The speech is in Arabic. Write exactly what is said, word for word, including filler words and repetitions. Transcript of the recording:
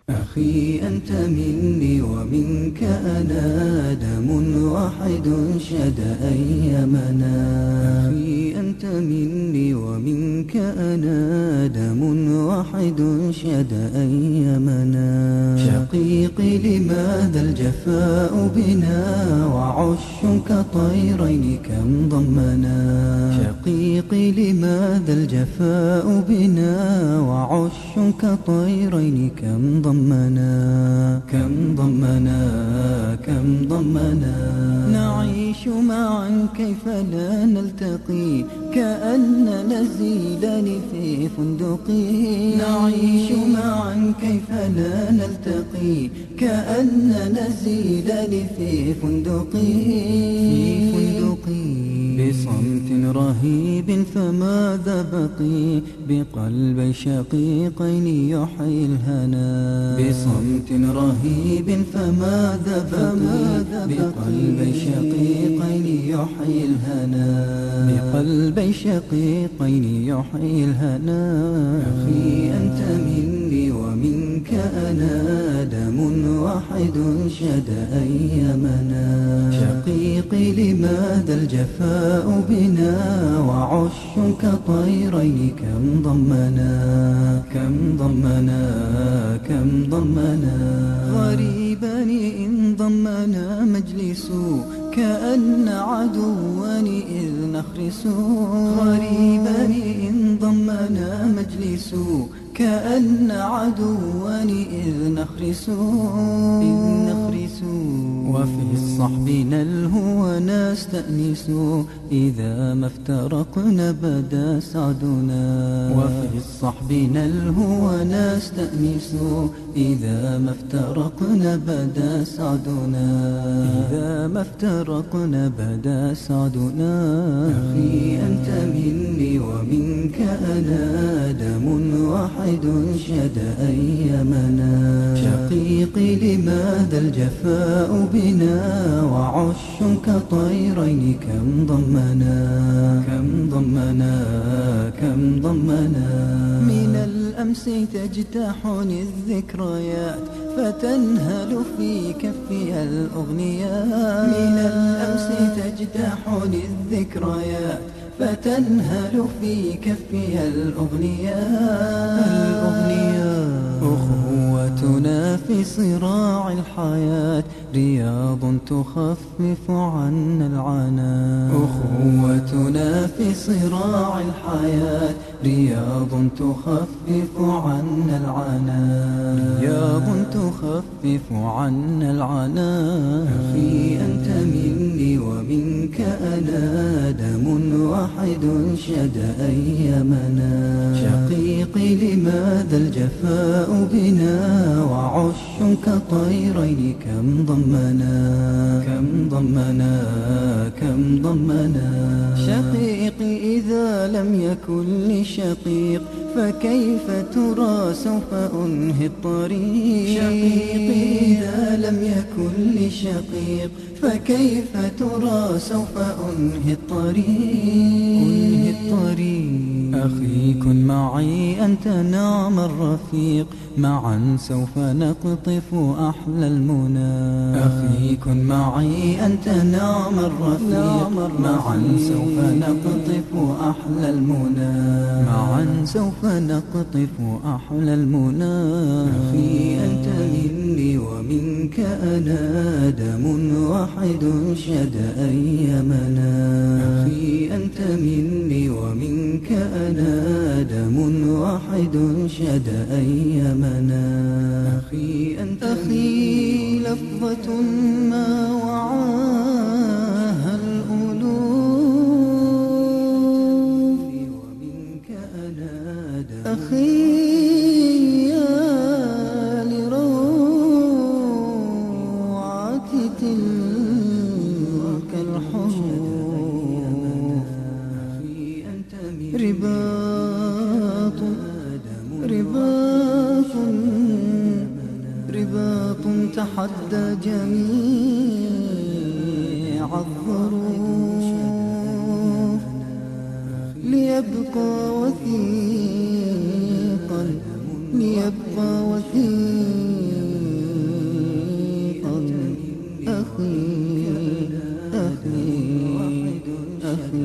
أخي أنت مني ومنك أنا دم واحد شد أيامنا. أخي أنت مني ومنك أنا دم واحد شد أيامنا. شقيقي لماذا الجفاء بنا وعش كطيرين كم ضمنا. شقيقي لماذا الجفاء بنا وعش كطيرين كم ضمنا. كم ضمنا كم ضمنا. نعيش معا كيف لا نلتقي كأن نزيلان في فندق. نعيش معا كيف لا نلتقي كأن نزيلان في فندق. في فندق بصمت رهيب فماذا بقي بقلبي شقيقين يحيي الهنا. بصمت رهيب فماذا بقي بقلبي شقيقين يحيي الهنا. بقلبي شقيقين يحيي الهنا. أخي أنت مني ومنك أنا دم واحد شد أيامنا. شقيقي لماذا الجفاء بنا وعش كطيرين كم ضمنا. كم ضمنا كم ضمنا. غريبان إن ضمنا مجلس كأن عدوان إذ نخرس. غريبان إن ضمنا مجلس كأن عدوان إذ نخرس. إذ نخرس وفي الصحب نلهو ونستأنس إذا ما افترقنا بدا سعدنا. وفي الصحب نلهو ونستأنس إذا ما افترقنا بدا سعدنا. إذا ما افترقنا بدا سعدنا. أخي أنت مني ومنك أنا دم واحد شد أيامنا. شقيقي لماذا الجفاء بنا وعش كطيرين كم ضمنا. كم ضمنا كم ضمنا. من الأمس تجتاحني الذكريات فتنهل في كفي الأغنيات. من الأمس تجتاحني الذكريات فتنهل في كفي الأغنيات. الأغنيات أخوتنا في صراع الحياة رياض تخفف عنا العناء. أخوتنا في صراع الحياة رياض تخفف عنا العناء. رياض تخفف عنا العناء. أخي أنت مني ومنك أنا دم واحد شد أيامنا. شقيقي لماذا الجفاء بنا وعش كطيرين كم ضمنا. كم ضمنا كم ضمنا. شقيقي إذا لم يكن لشقيق فكيف ترى سوف أنهي الطريق. شقيقي إذا لم يكن لشقيق فكيف ترى سوف أنهي الطريق. أنهي الطريق. أخي كن معي أنت نعم الرفيق معا سوف نقطف أحلى المنى. أخي كن معي أنت نعم الرفيق معا سوف نقطف أحلى المنى. معا سوف نقطف أحلى المنى. أخي أنت مني ومنك أنا دم واحد شد أيامنا. أخي أنت مني ومنك أنا دم واحد شد أيامنا. أخي أنت أخي لفظة ما وعاها الألوف ومنك أنا دم. أخي يا لروعة تلك الحروف. رباط رباط رباط تحدى جميع الظروف ليبقى وثيقا ليبقى وثيقا أخي أخي أخي